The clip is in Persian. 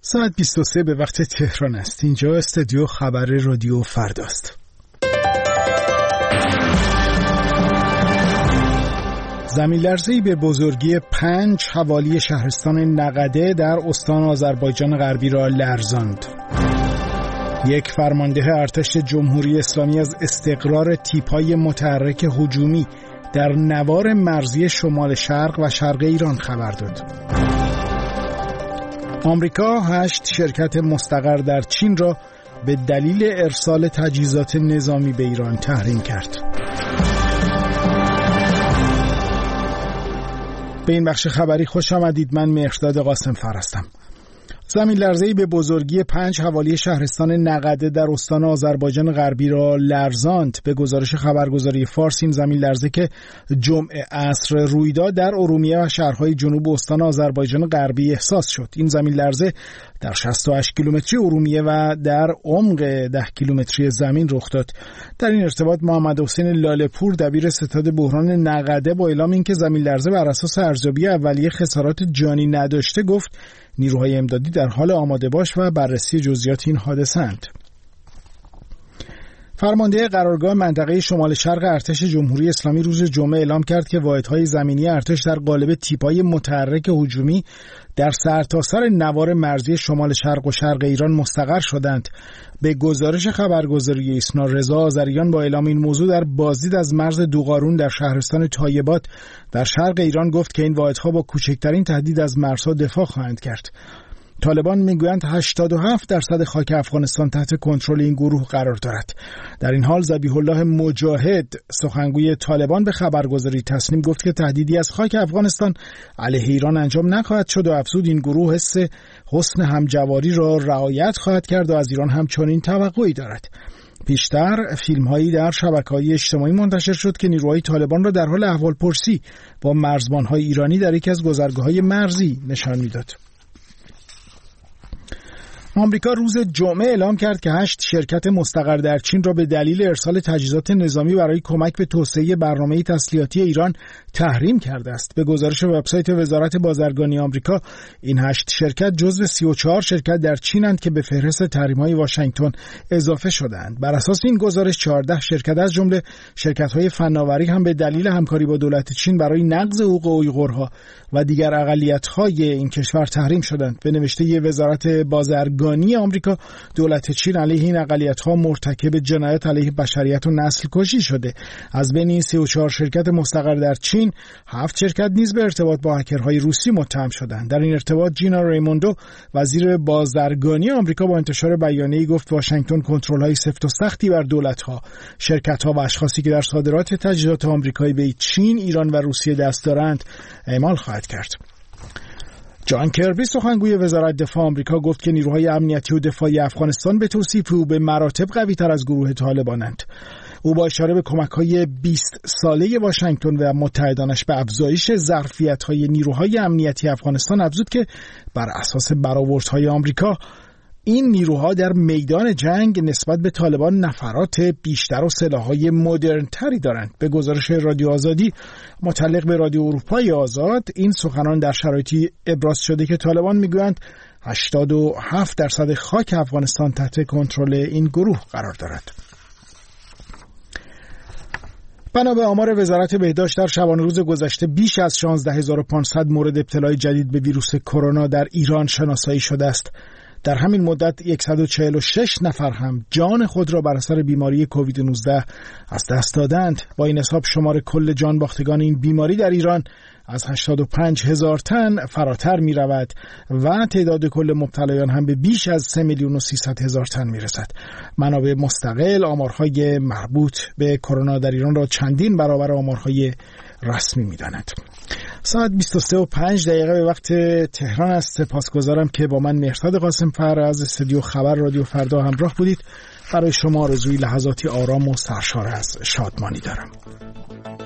ساعت 23 به وقت تهران است. اینجا استودیو خبر رادیو فرداست. زمین لرزه‌ای به بزرگی 5 حوالی شهرستان نقده در استان آذربایجان غربی را لرزاند. یک فرمانده ارتش جمهوری اسلامی از استقرار تیپ‌های متحرک هجومی در نوار مرزی شمال شرق و شرق ایران خبر داد. آمریکا 8 شرکت مستقر در چین را به دلیل ارسال تجهیزات نظامی به ایران تحریم کرد. به این بخش خبری خوش آمدید. من مهرداد قاسم‌فر هستم. زمین لرزه‌ای به بزرگی 5 حوالی شهرستان نقده در استان آذربایجان غربی را لرزاند. به گزارش خبرگزاری فارس این زمین لرزه که جمعه عصر روی داد در ارومیه و شهرهای جنوب استان آذربایجان غربی احساس شد. این زمین لرزه در 68 کیلومتری ارومیه و در عمق 10 کیلومتری زمین رخ داد. در این ارتباط محمد حسین لاله‌پور دبیر ستاد بحران نقده با اعلام اینکه زمین لرزه بر اساس ارزیابی اولیه خسارات جانی نداشته گفت نیروهای امدادی در حال آماده باش و بررسی جزئیات این حادثه اند. فرمانده قرارگاه منطقه شمال شرق ارتش جمهوری اسلامی روز جمعه اعلام کرد که واحدهای زمینی ارتش در قالب تیپ‌های متحرک هجومی در سرتاسر نوار مرزی شمال شرق و شرق ایران مستقر شدند. به گزارش خبرگزاری ایسنا رضا آذریان با اعلام این موضوع در بازدید از مرز دوقارون در شهرستان طایبات در شرق ایران گفت که این واحدها با کوچکترین تهدید از مرزها دفاع خواهند کرد. طالبان میگویند 87% خاک افغانستان تحت کنترل این گروه قرار دارد. در این حال ذبیح الله مجاهد سخنگوی طالبان به خبرگزاری تصنیم گفت که تهدیدی از خاک افغانستان علیه ایران انجام نخواهد شد و افزود این گروه حسن همجواری را رعایت خواهد کرد و از ایران هم چنین توقعی دارد. پیشتر فیلم‌هایی در شبکه‌های اجتماعی منتشر شد که نیروهای طالبان را در حال احوالپرسی با مرزبان‌های ایرانی در یکی از گذرگاه‌های مرزی نشان می‌داد. آمریکا روز جمعه اعلام کرد که 8 شرکت مستقر در چین را به دلیل ارسال تجهیزات نظامی برای کمک به توسعه برنامه تسلیحاتی ایران تحریم کرده است. به گزارش وبسایت وزارت بازرگانی آمریکا این 8 شرکت جزو 34 شرکت در چینند که به فهرست تحریم‌های واشنگتن اضافه شدند. بر اساس این گزارش 14 شرکت از جمله شرکت‌های فناوری هم به دلیل همکاری با دولت چین برای نقض حقوق اویغورها و دیگر اقلیت‌های این کشور تحریم شدند. به نوشته وزارت بازرگانی آمریکا دولت چین علیه این اقلیت‌ها مرتکب جنایت علیه بشریت و نسل کشی شده. از بین این 34 شرکت مستقر در چین 7 شرکت نیز به ارتباط با هکرهای روسی متهم شدند. در این ارتباط جینا ریموندو وزیر بازرگانی آمریکا با انتشار بیانیه‌ای گفت واشنگتن کنترل‌های سفت و سختی بر دولت‌ها، شرکت‌ها و اشخاصی که در صادرات تجهیزات آمریکایی به چین، ایران و روسیه دست دارند اعمال خواهد کرد. جان کربی سخنگوی وزارت دفاع آمریکا گفت که نیروهای امنیتی و دفاعی افغانستان به توصیف او به مراتب قوی‌تر از گروه طالبانند. او با اشاره به کمک‌های 20 ساله واشنگتن و متحدانش به افزایش ظرفیت‌های نیروهای امنیتی افغانستان افزود که بر اساس برآوردهای آمریکا این نیروها در میدان جنگ نسبت به طالبان نفرات بیشتر و سلاح‌های مدرن‌تری دارند. به گزارش رادیو آزادی متعلق به رادیو اروپای آزاد این سخنان در شرایطی ابراز شده که طالبان میگویند 87% خاک افغانستان تحت کنترل این گروه قرار دارد. بنا به آمار وزارت بهداشت در شبانه روز گذشته بیش از 16500 مورد ابتلای جدید به ویروس کرونا در ایران شناسایی شده است. در همین مدت 146 نفر هم جان خود را بر اثر بیماری کووید 19 از دست دادند. با این حساب شمار کل جان باختگان این بیماری در ایران از 85,000 تن فراتر می رود و تعداد کل مبتلایان هم به بیش از 3,300,000 تن می رسد. منابع مستقل آمارهای مربوط به کرونا در ایران را چندین برابر آمارهای رسمی می داند. ساعت 23:05 به وقت تهران است. سپاسگزارم که با من مهرداد قاسم‌فر از استودیو خبر رادیو فردا همراه بودید. برای شما آرزوی لحظاتی آرام و سرشار از شادمانی دارم.